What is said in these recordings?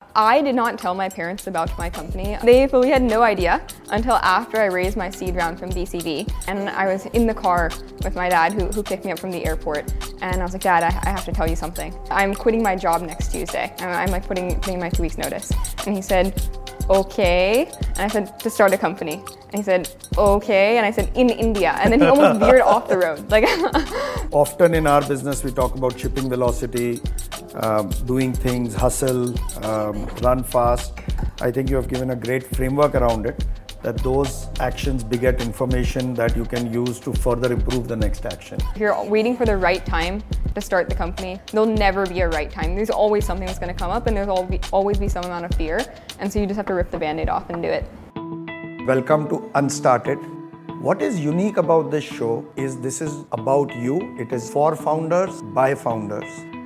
I did not tell my parents about my company. They fully had no idea until after I raised my seed round from BCV. And I was in the car with my dad who picked me up from the airport. And I was like, Dad, I have to tell you something. I'm quitting my job next Tuesday. I'm like putting my 2 weeks notice. And he said, okay. And I said, to start a company. And he said, okay. And I said, in India. And then he almost veered off the road. Often in our business, we talk about shipping velocity, doing things, hustle, run fast. I think you have given a great framework around it, that those actions beget information that you can use to further improve the next action. If you're waiting for the right time to start the company, there'll never be a right time. There's always something that's going to come up, and there's always be some amount of fear. And so you just have to rip the Band-Aid off and do it. Welcome to Unstarted. What is unique about this show is this is about you. It is for founders, by founders.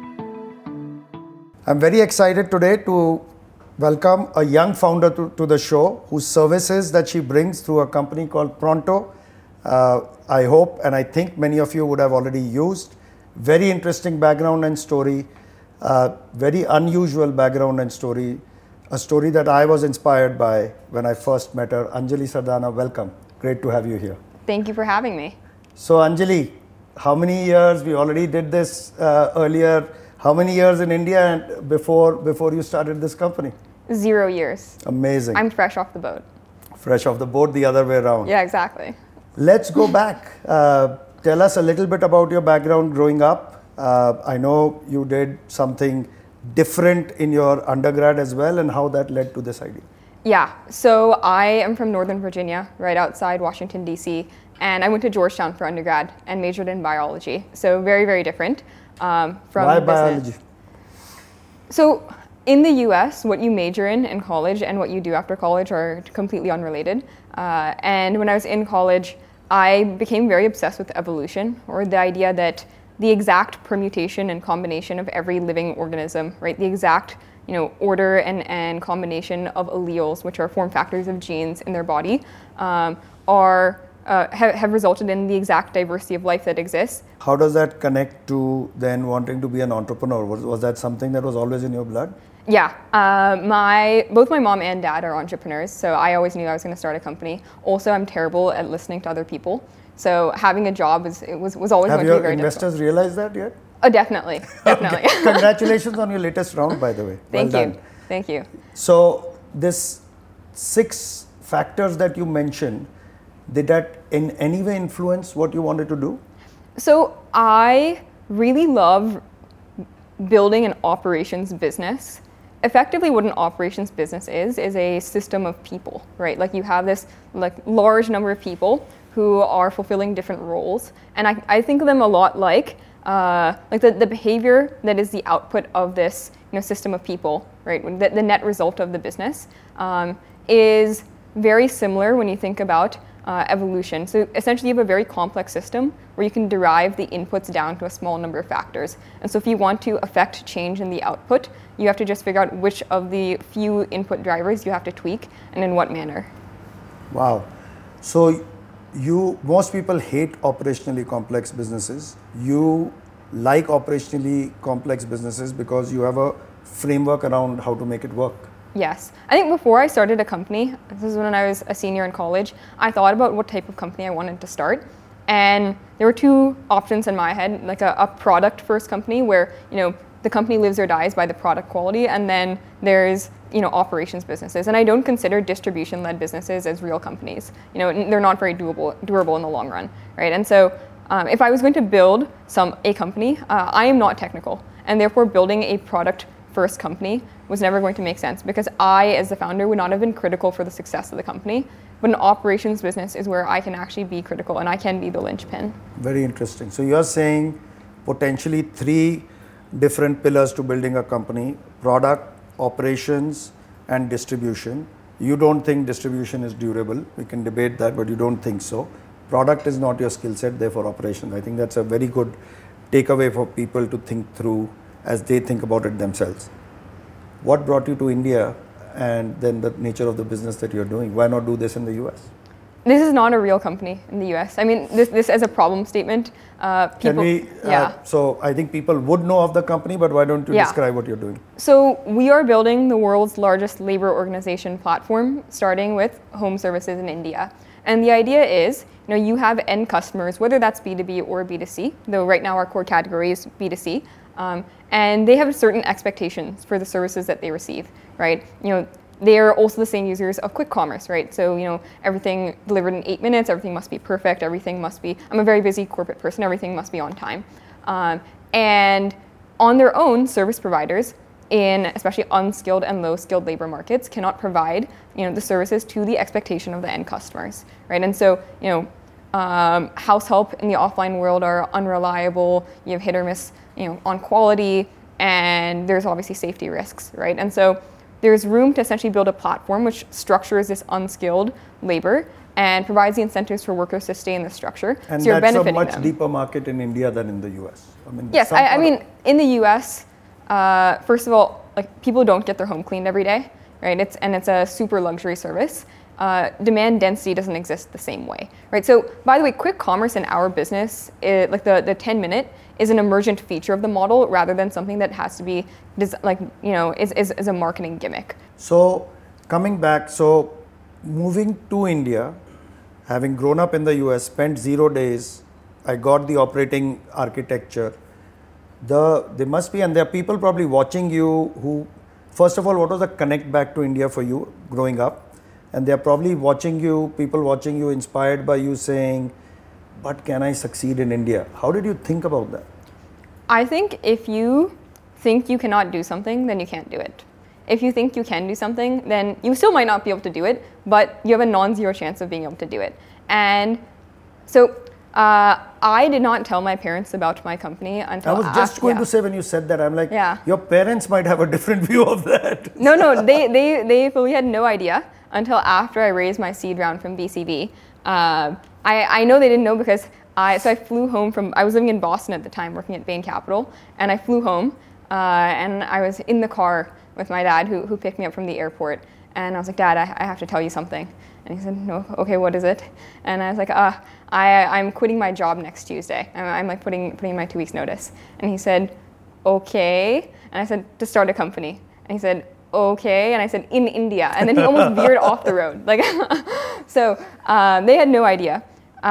I'm very excited today to welcome a young founder to the show whose services that she brings through a company called Pronto. I hope and I think many of you would have already used. Very interesting background and story, very unusual background and story, a story that I was inspired by when I first met her. Anjali Sardana, welcome. Great to have you here. Thank you for having me. So Anjali, how many years, we already did this earlier, how many years in India before you started this company? 0 years. Amazing. I'm fresh off the boat. Fresh off the boat, the other way around. Yeah, exactly. Let's go back. Tell us a little bit about your background growing up. I know you did something different in your undergrad as well, and how that led to this idea. Yeah, so I am from Northern Virginia, right outside Washington, D.C., and I went to Georgetown for undergrad and majored in biology. So very, very different from Why business. biology? So in the US, what you major in college and what you do after college are completely unrelated. And when I was in college, I became very obsessed with evolution, or the idea that the exact permutation and combination of every living organism, right? The exact order and combination of alleles, which are form factors of genes in their body, have resulted in the exact diversity of life that exists. How does that connect to then wanting to be an entrepreneur? Was that something that was always in your blood? Yeah, both my mom and dad are entrepreneurs, so I always knew I was going to start a company. Also, I'm terrible at listening to other people, so having a job was always going to be very difficult. Have your investors realized that yet? Oh, definitely. Okay. Congratulations on your latest round, by the way. Thank you. So this 6 factors that you mentioned, did that in any way influence what you wanted to do? So I really love building an operations business. Effectively, what an operations business is a system of people, right? Like you have this large number of people who are fulfilling different roles, and I think of them a lot like the behavior that is the output of this system of people, right? The net result of the business is very similar when you think about evolution. So essentially you have a very complex system where you can derive the inputs down to a small number of factors. And so if you want to affect change in the output, you have to just figure out which of the few input drivers you have to tweak and in what manner. Wow. So most people hate operationally complex businesses. You like operationally complex businesses because you have a framework around how to make it work. Yes. I think before I started a company, this is when I was a senior in college, I thought about what type of company I wanted to start. And there were 2 options in my head, like a product first company where, the company lives or dies by the product quality, and then there's, operations businesses. And I don't consider distribution-led businesses as real companies. They're not very durable in the long run, right? And so if I was going to build a company, I am not technical, and therefore building a product first company was never going to make sense because I, as the founder, would not have been critical for the success of the company. But an operations business is where I can actually be critical and I can be the linchpin. Very interesting. So you're saying potentially 3 different pillars to building a company: product, operations, and distribution. You don't think distribution is durable. We can debate that, but you don't think so. Product is not your skill set, therefore operations. I think that's a very good takeaway for people to think through as they think about it themselves. What brought you to India, and then the nature of the business that you're doing? Why not do this in the US? This is not a real company in the US. I mean, this as a problem statement. Can we? So I think people would know of the company, but why don't you describe what you're doing? So we are building the world's largest labor organization platform, starting with home services in India. And the idea is, you have end customers, whether that's B2B or B2C, though right now our core category is B2C, and they have certain expectations for the services that they receive, right? They're also the same users of quick commerce, right? So, everything delivered in 8 minutes, everything must be perfect, I'm a very busy corporate person, everything must be on time. And on their own, service providers in especially unskilled and low-skilled labor markets cannot provide, the services to the expectation of the end customers, right? And so, house help in the offline world are unreliable, you have hit or miss, on quality, and there's obviously safety risks, right? And so there's room to essentially build a platform which structures this unskilled labor and provides the incentives for workers to stay in the structure. And so you're that's benefiting a much them. Deeper market in India than in the US. Yes, I mean, in the US, first of all, people don't get their home cleaned every day, right? It's a super luxury service. Demand density doesn't exist the same way, right? So, by the way, quick commerce in our business, the 10-minute is an emergent feature of the model rather than something that has to be is a marketing gimmick. So, coming back, moving to India, having grown up in the US, spent 0 days, I got the operating architecture. There must be, and there are people probably watching you who, first of all, what was the connect back to India for you growing up? And they're probably people watching you inspired by you saying, but can I succeed in India? How did you think about that? I think if you think you cannot do something, then you can't do it. If you think you can do something, then you still might not be able to do it, but you have a non-zero chance of being able to do it. And so I did not tell my parents about my company until I was just going to say when you said that, I'm like, your parents might have a different view of that. No, they fully had no idea until after I raised my seed round from BCB. I know they didn't know because I flew home I was living in Boston at the time working at Bain Capital, and I flew home and I was in the car with my dad who picked me up from the airport, and I was like, Dad, I have to tell you something. And he said, no, okay, what is it? And I was like, I'm quitting my job next Tuesday. I'm like putting in my 2 weeks notice. And he said, okay. And I said, to start a company. And he said, okay. And I said, in India. And then he almost veered off the road. So they had no idea.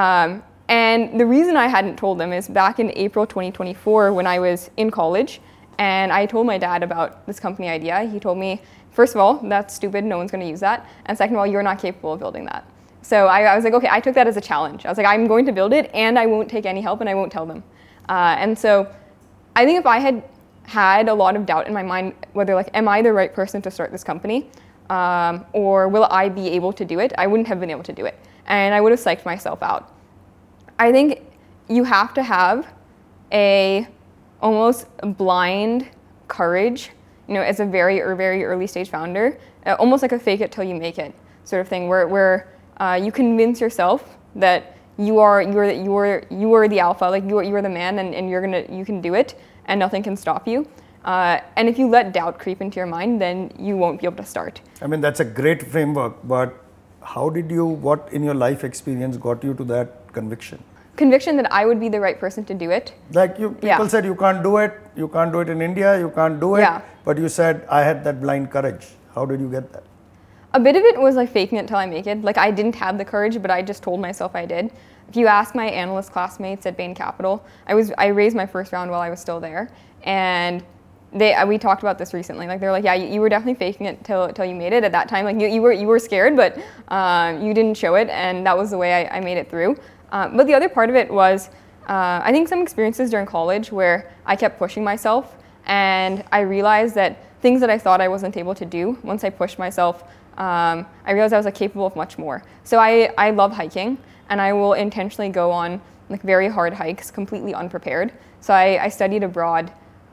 And the reason I hadn't told them is back in April 2024 when I was in college and I told my dad about this company idea. He told me, first of all, that's stupid, no one's going to use that. And second of all, you're not capable of building that. So I was like, okay, I took that as a challenge. I was like, I'm going to build it and I won't take any help and I won't tell them. And so I think if I had a lot of doubt in my mind, whether am I the right person to start this company or will I be able to do it, I wouldn't have been able to do it. And I would have psyched myself out. I think you have to have a almost blind courage, as a very early stage founder, almost like a fake it till you make it sort of thing, where you convince yourself that you are the alpha, you are the man, and you can do it, and nothing can stop you. And if you let doubt creep into your mind, then you won't be able to start. I mean, that's a great framework, but what in your life experience got you to that conviction? Conviction that I would be the right person to do it. People said you can't do it in India, you can't do it, but you said I had that blind courage. How did you get that? A bit of it was faking it till I make it. I didn't have the courage, but I just told myself I did. If you ask my analyst classmates at Bain Capital, I raised my first round while I was still there, and we talked about this recently. They're like, yeah, you were definitely faking it till you made it. At that time, you were scared, but you didn't show it, and that was the way I made it through. But the other part of it was, I think some experiences during college where I kept pushing myself, and I realized that things that I thought I wasn't able to do, once I pushed myself, I realized I was capable of much more. So I love hiking, and I will intentionally go on very hard hikes completely unprepared. So I studied abroad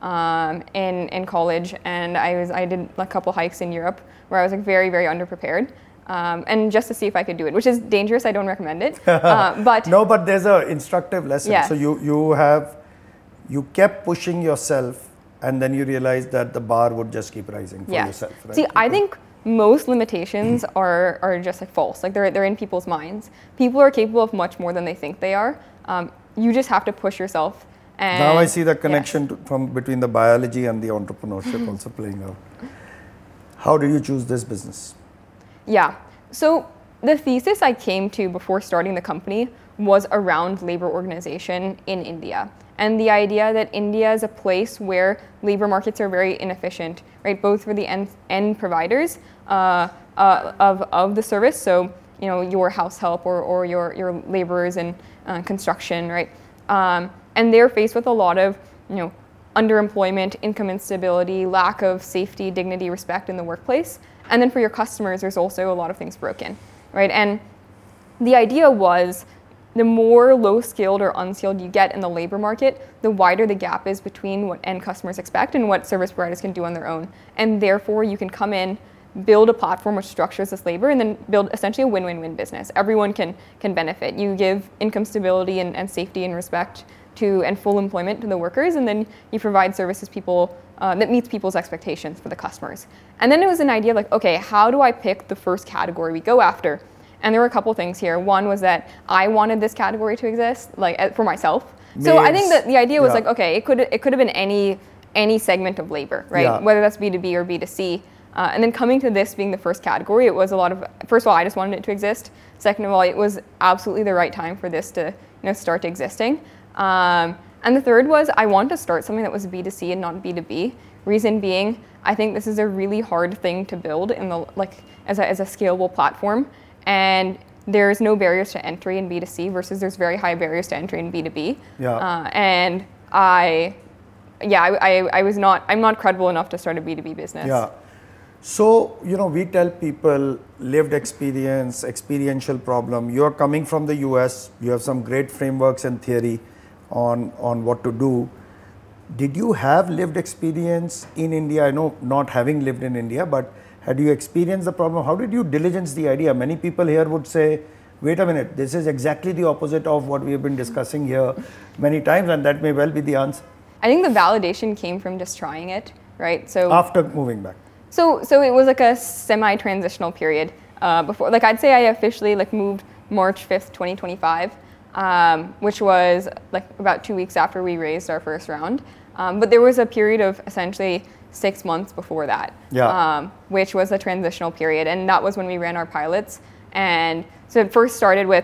in college, and I did a couple hikes in Europe where I was very, very underprepared. And just to see if I could do it, which is dangerous. I don't recommend it. But no, but there's an instructive lesson. Yes. So you kept pushing yourself, and then you realized that the bar would just keep rising for yourself. Right? See, I think most limitations are just like false. Like they're in people's minds. People are capable of much more than they think they are. You just have to push yourself. And now I see the connection from between the biology and the entrepreneurship also playing out. How did you choose this business? Yeah. So the thesis I came to before starting the company was around labor organization in India. And the idea that India is a place where labor markets are very inefficient, right? Both for the end providers of the service, so your house help or your laborers in construction, right? And they're faced with a lot of underemployment, income instability, lack of safety, dignity, respect in the workplace. And then for your customers, there's also a lot of things broken, right? And the idea was the more low-skilled or unskilled you get in the labor market, the wider the gap is between what end customers expect and what service providers can do on their own. And therefore, you can come in, build a platform which structures this labor, and then build essentially a win-win-win business. Everyone can benefit. You give income stability and safety and respect and full employment to the workers, and then you provide services that meets people's expectations for the customers. And then it was an idea of like, okay, how do I pick the first category we go after? And there were a couple things here. One was that I wanted this category to exist, like for myself. So I think that the idea was like, okay, it could have been any segment of labor, right? Yeah. Whether that's B2B or B2C. And then coming to this being the first category, it was a lot of, first of all, I just wanted it to exist. Second of all, it was absolutely the right time for this to start existing. And the third was I wanted to start something that was B2C and not B2B. Reason being, I think this is a really hard thing to build as a scalable platform. And there's no barriers to entry in B2C versus there's very high barriers to entry in B2B. Yeah. And I'm not credible enough to start a B2B business. Yeah. So, we tell people lived experience, experiential problem. You're coming from the US, you have some great frameworks and theory on what to do. Did you have lived experience in India? I know not having lived in India, but had you experienced the problem? How did you diligence the idea? Many people here would say, wait a minute, this is exactly the opposite of what we have been discussing here many times, and that may well be the answer. I think the validation came from just trying it, right? So after moving back. So it was like a semi-transitional period before. Like I'd say I officially moved March 5th, 2025, which was like about 2 weeks after we raised our first round. But there was a period of essentially 6 months before that, which was a transitional period. And that was when we ran our pilots. And so it first started with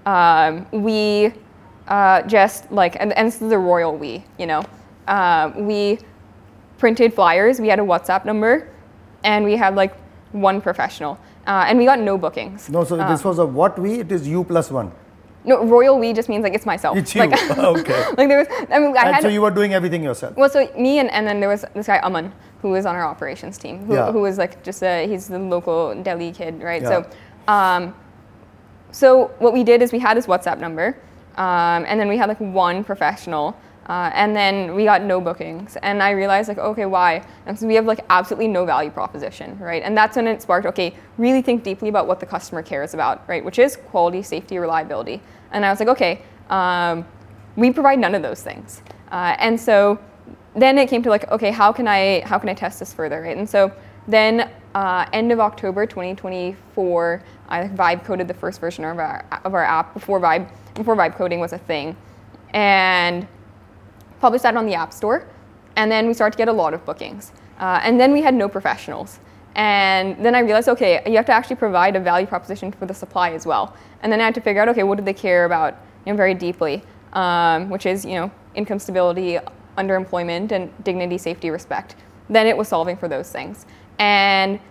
we just like, and this is the royal we, we printed flyers. We had a WhatsApp number and we had like one professional and we got no bookings. No, so this was a what we? It is you plus one. No, royal we just means like it's myself. It's you. Okay. Like there was, so you were doing everything yourself. Well, so me and then there was this guy Aman who was on our operations team, who was like just he's the local Delhi kid, right? Yeah. So what we did is we had his WhatsApp number, and then we had like one professional, and then we got no bookings. And I realized like, okay, why? And so we have like absolutely no value proposition, right? And that's when it sparked, okay, really think deeply about what the customer cares about, right? Which is quality, safety, reliability. And I was like, okay, we provide none of those things. And so then it came to like, okay, how can I test this further, right? And so then end of October 2024, I vibe coded the first version of our app before vibe coding was a thing, and published that on the App Store. And then we started to get a lot of bookings, and then we had no professionals. And then I realized, okay, you have to actually provide a value proposition for the supply as well. And then I had to figure out, okay, what do they care about, very deeply, which is income stability, underemployment, and dignity, safety, respect. Then it was solving for those things. And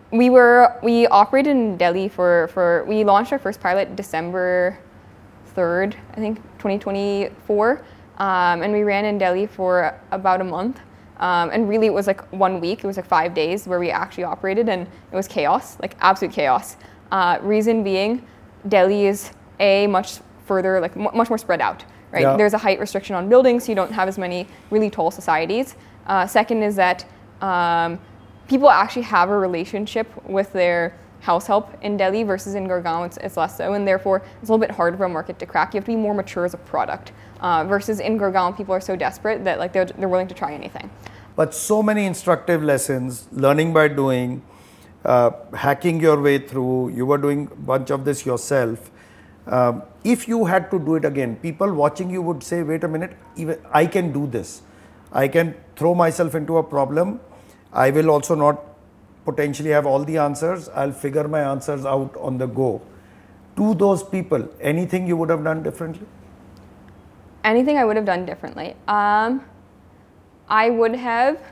we operated in Delhi we launched our first pilot December 3rd, I think, 2024. And we ran in Delhi for about a month. And really it was like 1 week, it was like 5 days where we actually operated, and it was chaos, like absolute chaos. Reason being, Delhi is much further, like much more spread out, right? Yeah. There's a height restriction on buildings, so you don't have as many really tall societies. Second is that people actually have a relationship with their house help in Delhi versus in Gurgaon, it's less so, and therefore it's a little bit harder for a market to crack. You have to be more mature as a product. Versus in Gurgaon, people are so desperate that like they're willing to try anything. But so many instructive lessons, learning by doing, hacking your way through, you were doing a bunch of this yourself. If you had to do it again, people watching you would say, wait a minute, even I can do this. I can throw myself into a problem. I will also not potentially have all the answers. I'll figure my answers out on the go. To those people, anything you would have done differently? Anything I would have done differently? I would have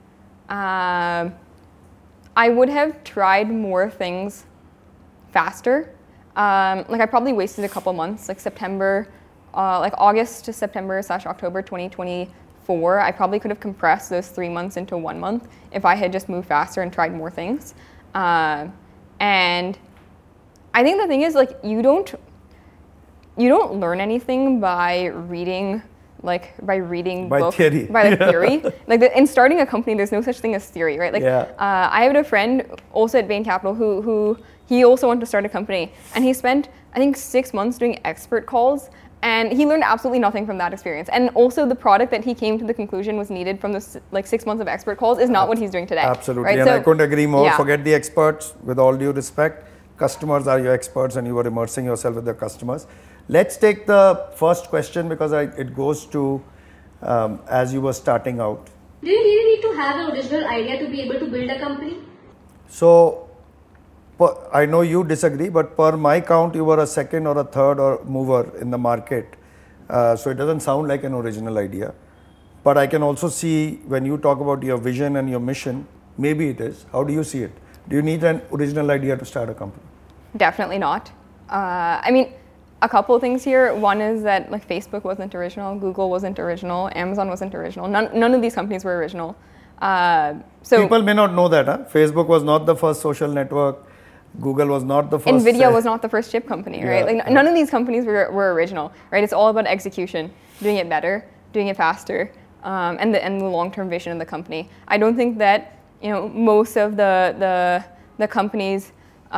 tried more things faster. I probably wasted a couple months, August to September / October 2024. I probably could have compressed those 3 months into 1 month if I had just moved faster and tried more things. And I think the thing is, you don't learn anything by reading books, theory. by theory. In starting a company, there's no such thing as theory, right? I had a friend also at Bain Capital who he also wanted to start a company, and he spent, I think, 6 months doing expert calls, and he learned absolutely nothing from that experience. And also the product that he came to the conclusion was needed from the 6 months of expert calls is not what he's doing today. Absolutely, right? and I couldn't agree more. Yeah. Forget the experts, with all due respect. Customers are your experts, and you were immersing yourself with the customers. Let's take the first question, because it goes to as you were starting out. Do you really need to have an original idea to be able to build a company? So, I know you disagree, but per my count, you were a second or a third or mover in the market. So it doesn't sound like an original idea. But I can also see when you talk about your vision and your mission, maybe it is. How do you see it? Do you need an original idea to start a company? Definitely not. A couple of things here. One is that Facebook wasn't original, Google wasn't original, Amazon wasn't original. None of these companies were original. So people may not know that. Facebook was not the first social network. Google was not the first. NVIDIA was not the first chip company, right? None of these companies were original, right? It's all about execution, doing it better, doing it faster, and the long-term vision of the company. I don't think that most of the companies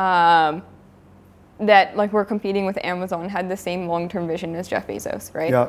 that were competing with Amazon had the same long-term vision as Jeff Bezos, right? Yeah.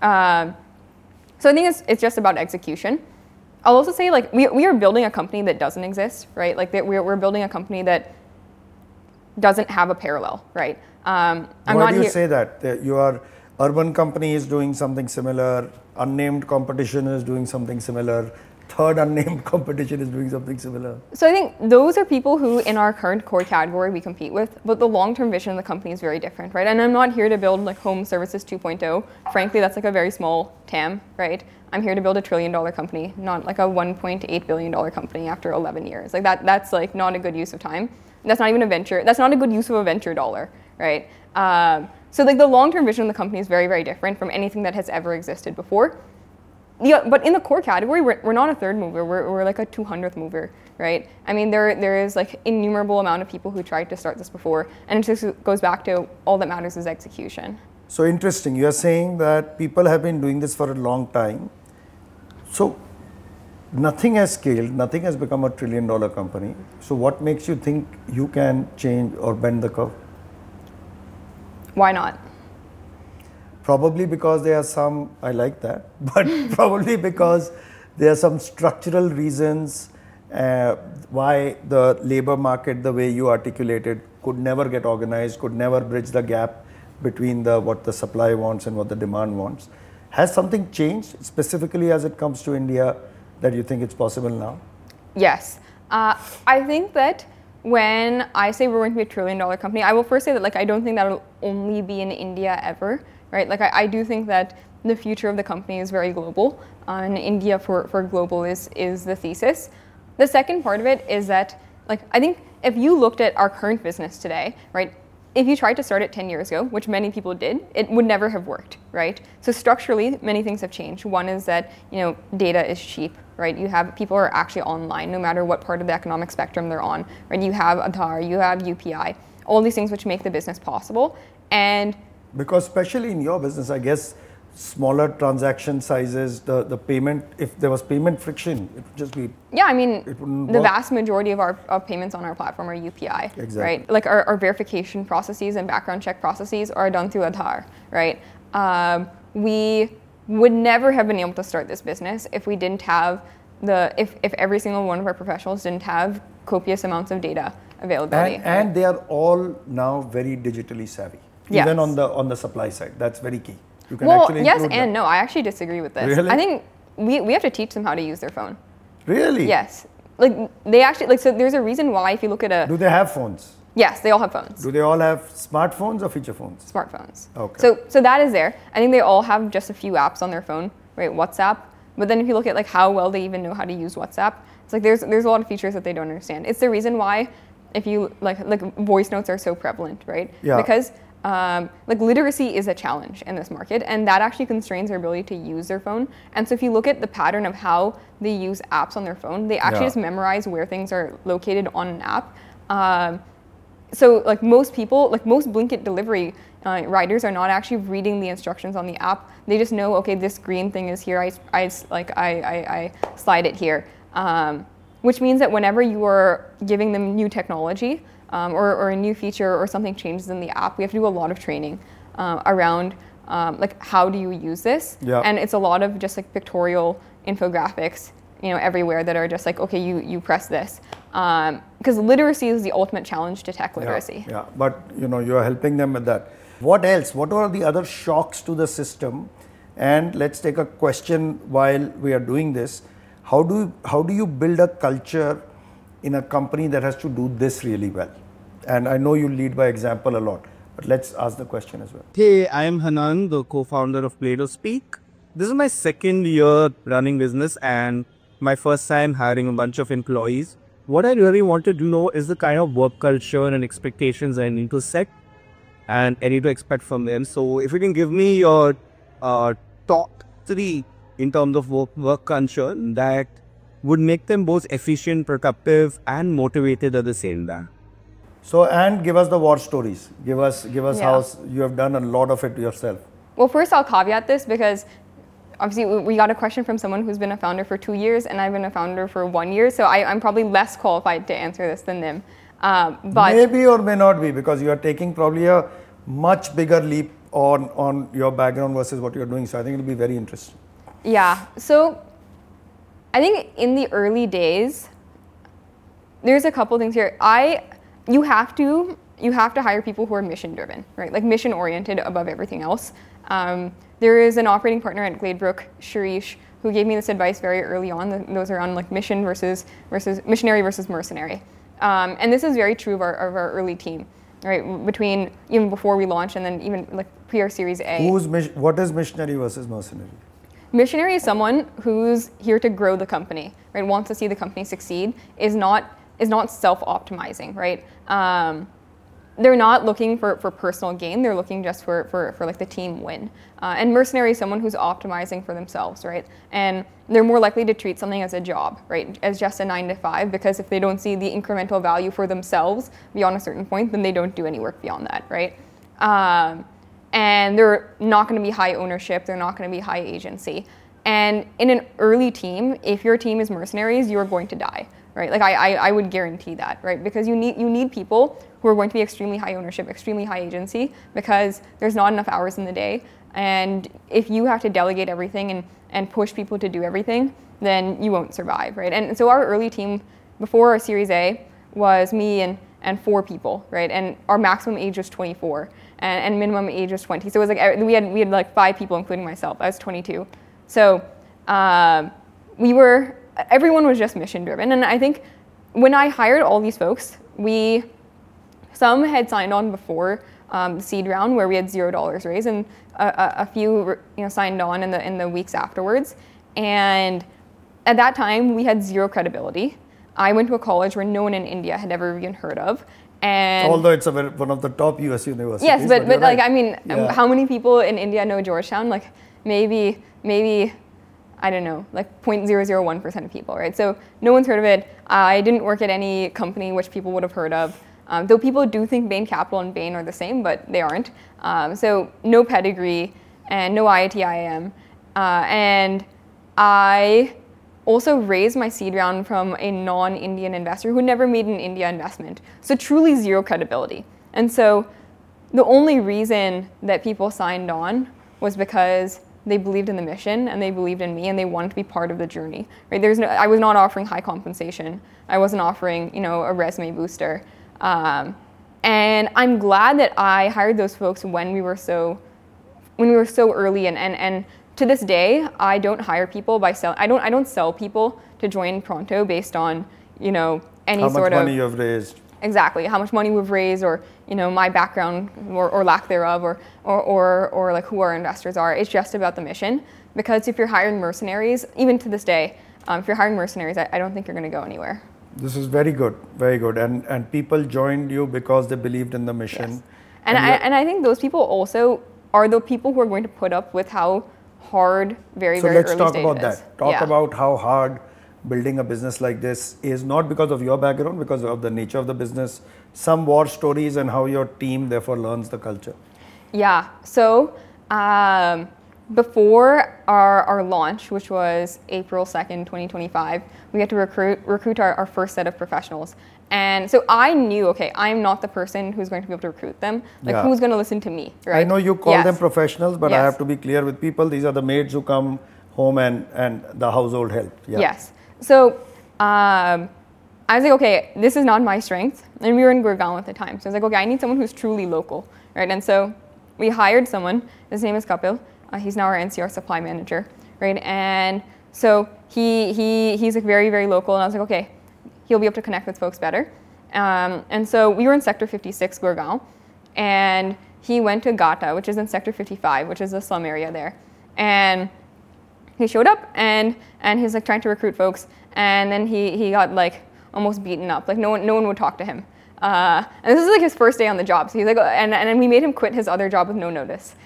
So I think it's just about execution. I'll also say we are building a company that doesn't exist, right? We're building a company that doesn't have a parallel, right? Why do you say that? Your urban company is doing something similar, unnamed competition is doing something similar, third unnamed competition is doing something similar. So I think those are people who in our current core category we compete with, but the long-term vision of the company is very different, right? And I'm not here to build home services 2.0. Frankly, that's a very small TAM, right? I'm here to build $1 trillion company, not a $1.8 billion company after 11 years. That's not a good use of time. That's not even a venture. That's not a good use of a venture dollar, right? So the long-term vision of the company is very, very different from anything that has ever existed before. Yeah, but in the core category, we're not a third mover. We're a 200th mover, right? There is innumerable amount of people who tried to start this before, and it just goes back to all that matters is execution. So interesting. You are saying that people have been doing this for a long time. So nothing has scaled, nothing has become a $1 trillion company. So what makes you think you can change or bend the curve? Why not? Probably because there are some, I like that, but probably because there are some structural reasons why the labor market, the way you articulated, could never get organized, could never bridge the gap between what the supply wants and what the demand wants. Has something changed specifically as it comes to India that you think it's possible now? Yes. I think that when I say we're going to be $1 trillion company, I will first say that I don't think that'll only be in India ever, right? I do think that the future of the company is very global, and India for global is the thesis. The second part of it is that I think if you looked at our current business today, right? If you tried to start it 10 years ago, which many people did, it would never have worked, right? So structurally, many things have changed. One is that, data is cheap, right? You have people are actually online, no matter what part of the economic spectrum they're on, right? You have Aadhaar, you have UPI, all these things which make the business possible. And because especially in your business, I guess, smaller transaction sizes, the payment, if there was payment friction, it would just be... Yeah, the vast majority of payments on our platform are UPI, exactly. Right? Our verification processes and background check processes are done through Aadhaar, right? We would never have been able to start this business if we didn't have if every single one of our professionals didn't have copious amounts of data availability. And they are all now very digitally savvy, Yes. even on the supply side. That's very key. You can Well, actually yes include and that. no. I actually disagree with this. Really? I think we have to teach them how to use their phone. Really? Yes. Like they actually like so there's a reason why if you look at Do they have phones? yes, they all have phones. Do they all have smartphones or feature phones? Smartphones. Okay. So that is there. I think they all have just a few apps on their phone, right? WhatsApp. But then if you look at like how well they even know how to use WhatsApp, it's like there's a lot of features that they don't understand. It's the reason why if you like voice notes are so prevalent, right? Yeah. Because like literacy is a challenge in this market, and that actually constrains their ability to use their phone. And so if you look at the pattern of how they use apps on their phone, they actually Yeah. just memorize where things are located on an app. So like most people, like most Blinkit delivery riders are not actually reading the instructions on the app. They just know, okay, this green thing is here. I slide it here, which means that whenever you are giving them new technology or a new feature or something changes in the app, we have to do a lot of training around like how do you use this, Yeah. and it's a lot of just like pictorial infographics, everywhere that are just like, okay, you press this. Because literacy is the ultimate challenge to tech literacy. Yeah, but you are helping them with that. What else? What are the other shocks to the system? And let's take a question while we are doing this. How do you build a culture in a company that has to do this really well? And I know you lead by example a lot, but let's ask the question as well. Hey, I am Hanan, the co-founder of Play to Speak. This is my second year running business and my first time hiring a bunch of employees. What I really wanted to know is the kind of work culture and expectations I need to set and I need to expect from them. So if you can give me your top 3 in terms of work culture that would make them both efficient, productive and motivated at the same time. So, and give us the war stories. Give us Yeah. how you have done a lot of it yourself. Well, first I'll caveat this because obviously we got a question from someone who's been a founder for 2 years and I've been a founder for 1 year, so I'm probably less qualified to answer this than them. But Maybe or may not be, because you are taking probably a much bigger leap on your background versus what you're doing. So I think it'll be very interesting. yeah, so I think in the early days, there's a couple things here. You have to hire people who are mission driven, right? Like mission oriented above everything else. There is an operating partner at Gladebrook, Shirish, who gave me this advice very early on. Those around like mission versus missionary versus mercenary. And this is very true of our early team, right? Between even before we launched and then even like pre our Series A. What is missionary versus mercenary? Missionary is someone who's here to grow the company, right? Wants to see the company succeed. Is not self-optimizing, right? They're not looking for personal gain. They're looking just for like the team win. And mercenary is someone who's optimizing for themselves, right? And they're more likely to treat something as a job, right? As just a 9 to 5, because if they don't see the incremental value for themselves beyond a certain point, then they don't do any work beyond that, right? And they're not going to be high ownership. They're not going to be high agency. And in an early team, if your team is mercenaries, you are going to die, right? Like I would guarantee that, right? Because you need people who are going to be extremely high ownership, extremely high agency, because there's not enough hours in the day. And if you have to delegate everything and push people to do everything, then you won't survive, right? And so our early team before our Series A was me and 4 people, right? And our maximum age was 24 and minimum age was 20. So it was like we had like 5 people, including myself. I was 22. So everyone was just mission driven. And I think when I hired all these folks, some had signed on before the seed round where we had $0 raised, and a few signed on in the weeks afterwards. And at that time, we had 0 credibility. I went to a college where no one in India had ever even heard of. And although it's one of the top US universities. yes, but you're like right. I mean, Yeah. how many people in India know Georgetown? Like maybe I don't know, like 0.001% of people, right? So no one's heard of it. I didn't work at any company which people would have heard of. Though people do think Bain Capital and Bain are the same, but they aren't. So no pedigree and no IIT-IIM. And I also raised my seed round from a non-Indian investor who never made an India investment. So truly 0 credibility. And so the only reason that people signed on was because they believed in the mission and they believed in me and they wanted to be part of the journey, right? I was not offering high compensation. I wasn't offering, a resume booster. And I'm glad that I hired those folks when we were so early, and to this day, I don't hire people by I don't sell people to join Pronto based on, any how sort much of money you've raised. Exactly, how much money we've raised, or my background or lack thereof, or like who our investors are. It's just about the mission. Because if you're hiring mercenaries, even to this day, if you're hiring mercenaries, I don't think you're going to go anywhere. This is very good, very good. And people joined you because they believed in the mission. Yes. And I think those people also are the people who are going to put up with how hard very early stage is. So let's talk about that. Talk about how hard building a business like this is, not because of your background, because of the nature of the business, some war stories, and how your team therefore learns the culture. Yeah. So before our launch, which was April 2nd, 2025, we had to recruit our first set of professionals. And so I knew, okay, I'm not the person who's going to be able to recruit them. Who's going to listen to me, right? I know you call them professionals, but I have to be clear with people. These are the maids who come home and the household help. Yeah. Yes. So I was like, okay, this is not my strength. And we were in Gurgaon at the time. So I was like, okay, I need someone who's truly local, right? And so we hired someone. His name is Kapil. He's now our NCR supply manager, right? And so he's like very, very local. And I was like, okay, he'll be able to connect with folks better. And so we were in Sector 56, Gurgaon. And he went to Gata, which is in Sector 55, which is the slum area there. And he showed up and he's like trying to recruit folks, and then he got like almost beaten up. Like no one would talk to him. And this is like his first day on the job. So he's like, and we made him quit his other job with no notice.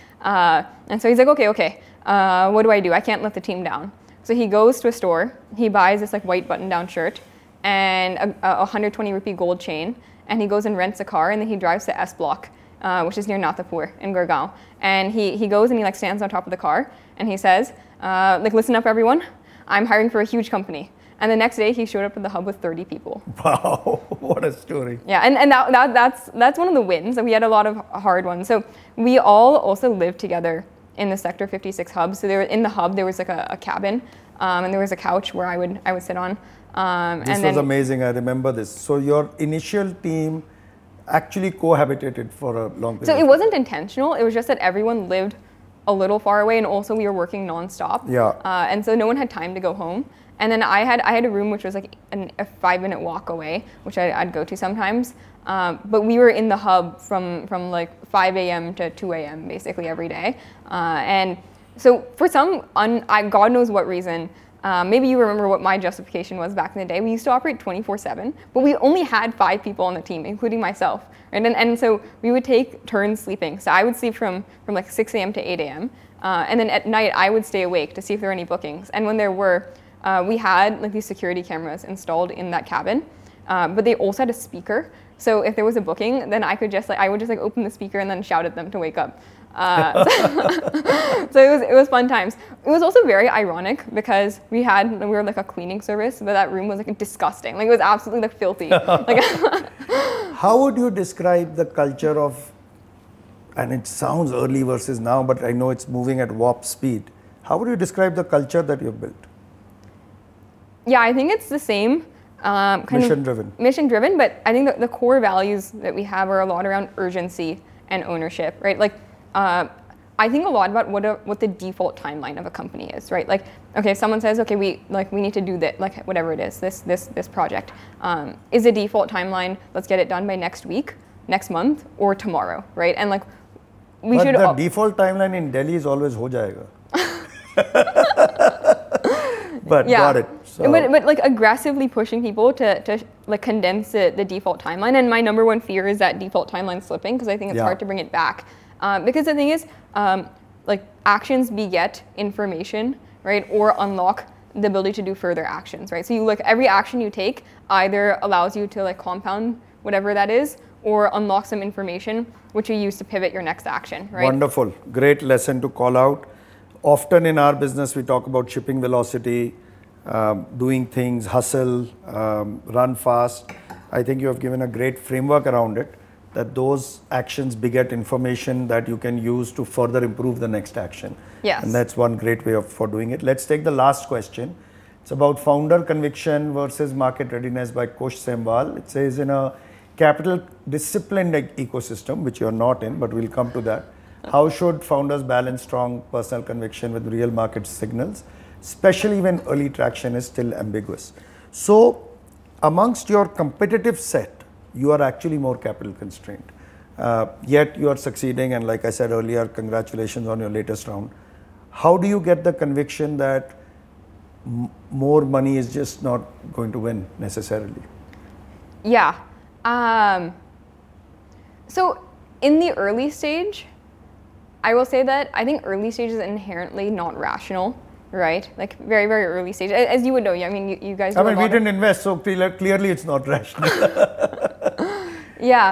And so he's like, okay, what do I do? I can't let the team down. So he goes to a store. He buys this like white button-down shirt and a 120 rupee gold chain, and he goes and rents a car, and then he drives to S Block, which is near Nathapur in Gurgaon. And he goes and he like stands on top of the car, and he says, listen up everyone, I'm hiring for a huge company. And the next day he showed up at the hub with 30 people. Wow, what a story. Yeah, and that's one of the wins. And we had a lot of hard ones. So we all also lived together in the Sector 56 hub. So in the hub there was like a cabin, and there was a couch where I would sit on. This was amazing, I remember this. So your initial team actually cohabitated for a long period. So it wasn't intentional, it was just that everyone lived a little far away, and also we were working nonstop. Yeah. And so no one had time to go home. And then I had a room which was like a 5-minute walk away, which I'd go to sometimes. But we were in the hub from like 5 a.m. to 2 a.m. basically every day. And so for some, God knows what reason, maybe you remember what my justification was back in the day. We used to operate 24/7, but we only had 5 people on the team, including myself. Right? And so we would take turns sleeping. So I would sleep from like 6 a.m. to 8 a.m. And then at night I would stay awake to see if there were any bookings. And when there were, we had like these security cameras installed in that cabin, but they also had a speaker. So if there was a booking, then I would just open the speaker and then shout at them to wake up. So it was fun times. It was also very ironic because we were like a cleaning service, but that room was like disgusting. Like it was absolutely like filthy. Like how would you describe the culture of, and it sounds early versus now, but I know it's moving at warp speed. How would you describe the culture that you've built? Yeah, I think it's the same. Mission driven, but I think the core values that we have are a lot around urgency and ownership, right? Like, I think a lot about what the default timeline of a company is, right? Like, okay, someone says, okay, we need to do that, like whatever it is, this project. Is the default timeline, let's get it done by next week, next month, or tomorrow, right? And like, the default timeline in Delhi is always ho jayega. But yeah. Got it. So. But like aggressively pushing people to like condense the default timeline. And my number one fear is that default timeline slipping, because I think it's hard to bring it back. Because the thing is, like actions beget information, right? Or unlock the ability to do further actions, right? So every action you take either allows you to like compound whatever that is, or unlock some information which you use to pivot your next action, right? Wonderful. Great lesson to call out. Often in our business, we talk about shipping velocity, doing things, hustle, run fast. I think you have given a great framework around it. that those actions beget information that you can use to further improve the next action. Yes. And that's one great way for doing it. Let's take the last question. It's about founder conviction versus market readiness by Kosh Semwal. It says, in a capital disciplined ecosystem, which you're not in, but we'll come to that, how should founders balance strong personal conviction with real market signals, especially when early traction is still ambiguous? So, amongst your competitive set, you are actually more capital constrained. Yet you are succeeding, and like I said earlier, congratulations on your latest round. How do you get the conviction that more money is just not going to win necessarily? Yeah. So in the early stage, I will say that I think early stage is inherently not rational, right? Like very, very early stage. As you would know, I mean, you guys. I mean, we didn't invest, so clearly it's not rational. Yeah.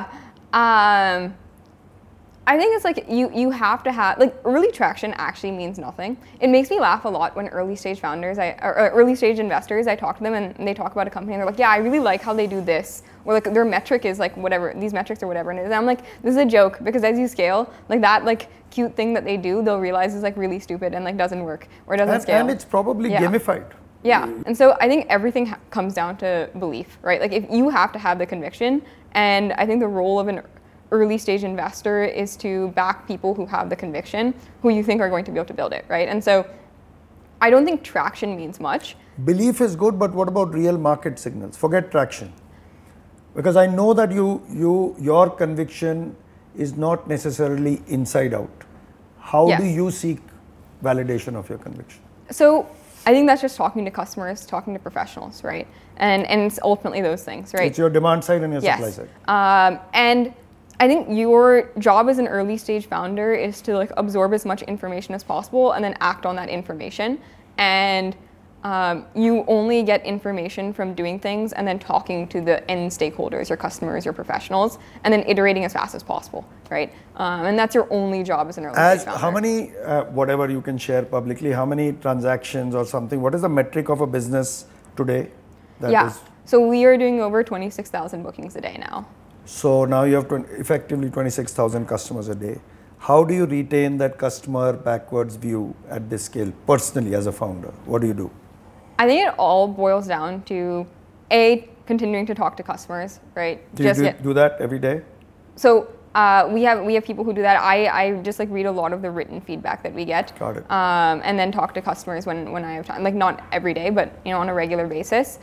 I think it's like you have to have, like, early traction actually means nothing. It makes me laugh a lot when early stage founders, or early stage investors, I talk to them and they talk about a company and they're like, yeah, I really like how they do this. Or like their metric is like whatever, these metrics or whatever. And I'm like, this is a joke, because as you scale, like that like cute thing that they do, they'll realize is like really stupid and like doesn't work or doesn't scale. And it's probably gamified. Yeah, and so I think everything comes down to belief, right? Like if you have to have the conviction, and I think the role of an early stage investor is to back people who have the conviction, who you think are going to be able to build it, right? And so I don't think traction means much. Belief is good, but what about real market signals? Forget traction. Because I know that your conviction is not necessarily inside out. How do you seek validation of your conviction? So I think that's just talking to customers, talking to professionals, right? And it's ultimately those things, right? It's your demand side and your supply side. And I think your job as an early stage founder is to like absorb as much information as possible and then act on that information. And you only get information from doing things and then talking to the end stakeholders, your customers, your professionals, and then iterating as fast as possible, right? And that's your only job as an early stage founder. How many, whatever you can share publicly, how many transactions or something, what is the metric of a business today? So we are doing over 26,000 bookings a day now. So now you have effectively 26,000 customers a day. How do you retain that customer backwards view at this scale, personally as a founder? What do you do? I think it all boils down to continuing to talk to customers, right? Do you do that every day? So we have people who do that. I just like read a lot of the written feedback that we get. Got it. And then talk to customers when I have time. Like not every day, but on a regular basis.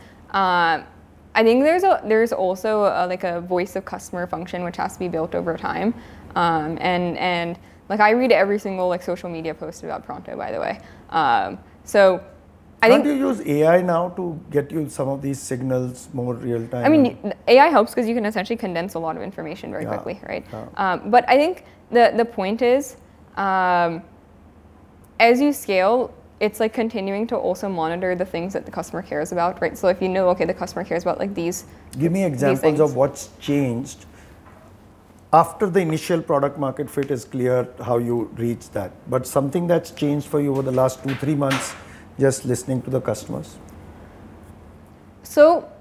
I think there's also a voice of customer function which has to be built over time. And like I read every single like social media post about Pronto, by the way. So I think. Can't you use AI now to get you some of these signals more real time? I mean, AI helps because you can essentially condense a lot of information very quickly, right? Yeah. But I think the point is, as you scale, it's like continuing to also monitor the things that the customer cares about, right? So if you know, okay, the customer cares about like these. Give me examples of what's changed after the initial product market fit is clear, how you reach that. But something that's changed for you over the last 2-3 months, just listening to the customers. So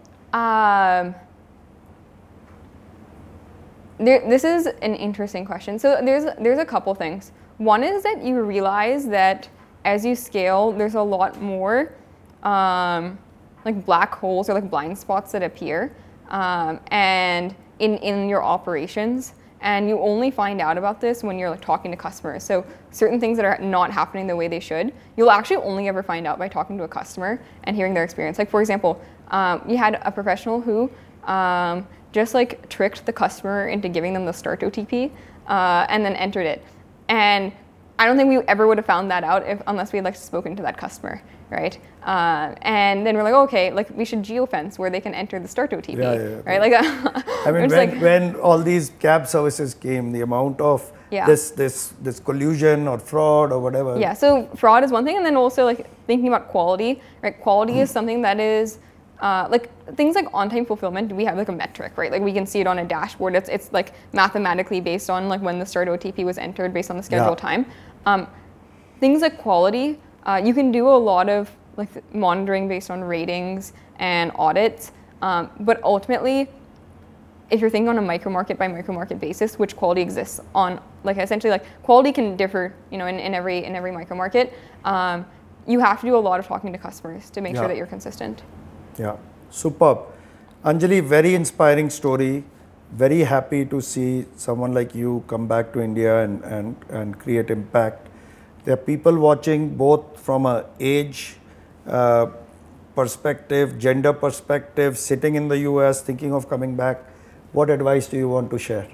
this is an interesting question. So there's a couple things. One is that you realize that as you scale, there's a lot more like black holes or like blind spots that appear and in your operations. And you only find out about this when you're like talking to customers. So certain things that are not happening the way they should, you'll actually only ever find out by talking to a customer and hearing their experience. Like for example, we had a professional who just like tricked the customer into giving them the start OTP and then entered it. And I don't think we ever would have found that out unless we had like spoken to that customer, right? And then we're like, okay, like we should geofence where they can enter the start OTP, right? Like, I mean, when all these cab services came, the amount of this collusion or fraud or whatever. Yeah. So fraud is one thing, and then also like thinking about quality, right? Quality is something that is. Like things like on-time fulfillment, we have like a metric, right? Like we can see it on a dashboard. It's like mathematically based on like when the start OTP was entered based on the scheduled time. Things like quality, you can do a lot of like monitoring based on ratings and audits, but ultimately if you're thinking on a micro market by micro market basis, which quality exists on, like essentially like quality can differ, in every micro market. You have to do a lot of talking to customers to make sure that you're consistent. Yeah, superb. Anjali, very inspiring story. Very happy to see someone like you come back to India and create impact. There are people watching both from a age perspective, gender perspective, sitting in the US, thinking of coming back. What advice do you want to share?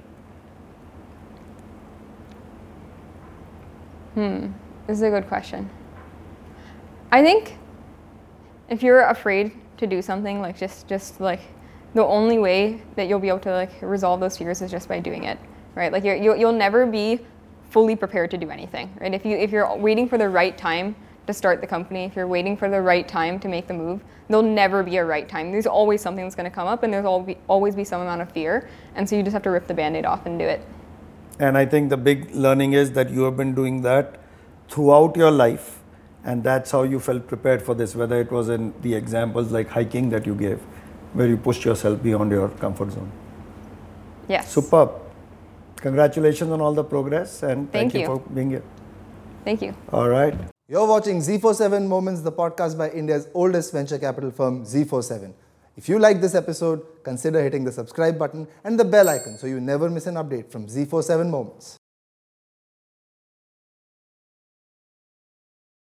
This is a good question. I think if you're afraid to do something, like just like the only way that you'll be able to like resolve those fears is just by doing it, right? Like you'll never be fully prepared to do anything, right? If you're waiting for the right time to start the company, if you're waiting for the right time to make the move, there'll never be a right time. There's always something that's going to come up, and there's always be some amount of fear, and so you just have to rip the Band-Aid off and do it. And I think the big learning is that you have been doing that throughout your life, and that's how you felt prepared for this, whether it was in the examples like hiking that you gave, where you pushed yourself beyond your comfort zone. Yes. Superb. Congratulations on all the progress, and Thank you you for being here. Thank you. All right. You're watching Z47 Moments, the podcast by India's oldest venture capital firm, Z47. If you like this episode, consider hitting the subscribe button and the bell icon so you never miss an update from Z47 Moments.